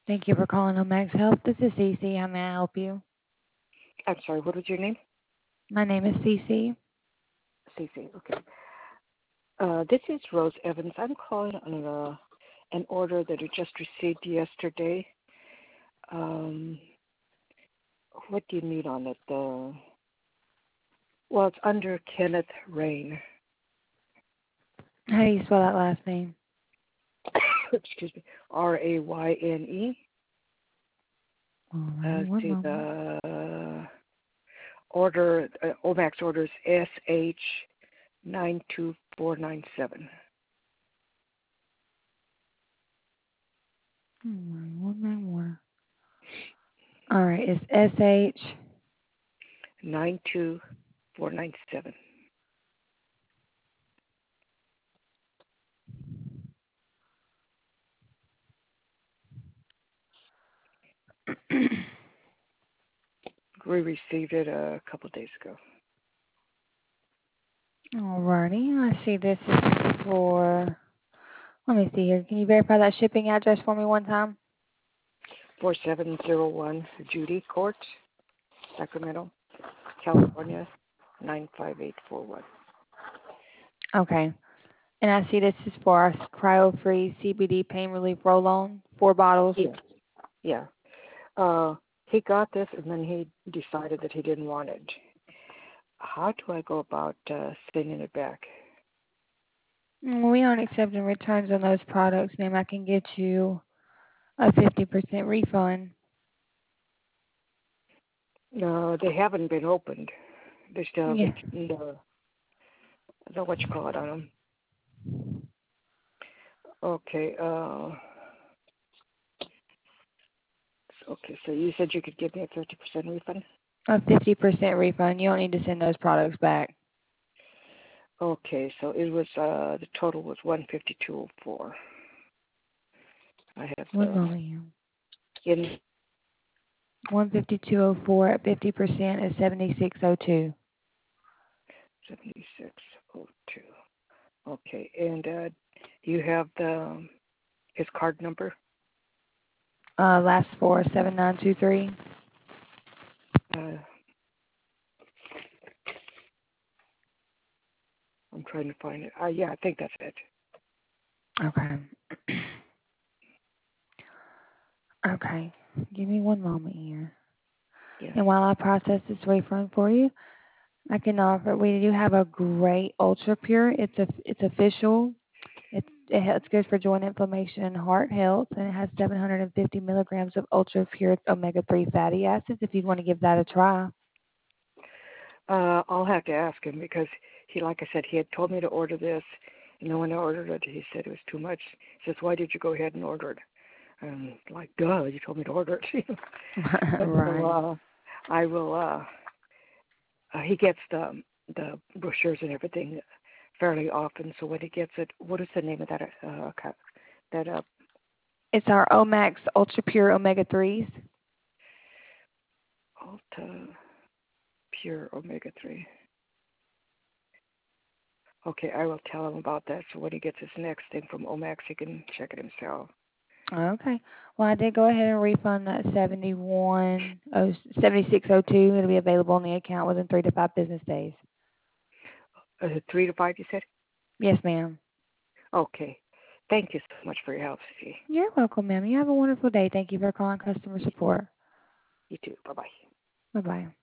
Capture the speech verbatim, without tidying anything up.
Thank you for calling Omax Health. This is Cece. How may I help you? I'm sorry, what was your name? My name is Cece. Cece, okay. Uh, this is Rose Evans. I'm calling on uh, an order that I just received yesterday. Um, what do you need on it? Uh, well, it's under Kenneth Rain. How do you spell that last name? Excuse me. R A Y N E. Uh, Alrighty, let's one see, moment. the order, uh, Omax orders S H nine two four nine seven. Alright, one minute more. Alright, it's S H. nine two four nine seven. We received it a couple days ago. Alrighty, I see this is for, let me see here. Can you verify that shipping address for me one time? four seven zero one Judy Court, Sacramento, California, nine five eight four one. Okay. And I see this is for our cryo-free C B D pain relief roll-on, four bottles. Yeah, yeah. Uh, he got this and then he decided that he didn't want it. How do I go about uh, sending it back? Mm, We aren't accepting returns on those products, ma'am. I can get you a fifty percent refund. No, they haven't been opened. They still have Yeah. the, the, the what you call it on them. Okay. Uh, okay. So you said you could give me a fifty percent refund. A fifty percent refund. You don't need to send those products back. Okay. So it was uh, the total was one fifty two oh four. I have One the moment here. in one fifty-two oh four at fifty percent is seventy-six oh two. seventy-six oh two. Okay, and uh, you have the his card number? Uh, last four, seven nine two three. Uh, I'm trying to find it. Uh, yeah, I think that's it. Okay. Okay. Give me one moment here. Yeah. And while I process this refund for you, I can offer, we do have a great Ultra Pure. It's a, it's official. It's, it, it's good for joint inflammation and heart health, and it has seven hundred fifty milligrams of Ultra Pure omega three fatty acids if you want to give that a try. Uh, I'll have to ask him because he, like I said, he had told me to order this, and then when I ordered it, he said it was too much. He says, "Why did you go ahead and order it?" And like, duh, you told me to order it. so Right. uh, I will. Uh, uh, he gets the the brochures and everything fairly often. So when he gets it, what is the name of that? Uh, ca- that uh, It's our Omax Ultra Pure omega threes. Ultra Pure Omega three. Okay, I will tell him about that. So when he gets his next thing from Omax, he can check it himself. Okay. Well, I did go ahead and refund that seventy-one oh seventy-six oh two. It'll be available on the account within three to five business days. Is it three to five, you said? Yes, ma'am. Okay. Thank you so much for your help, Cece. You're welcome, ma'am. You have a wonderful day. Thank you for calling customer support. You too. Bye-bye. Bye bye.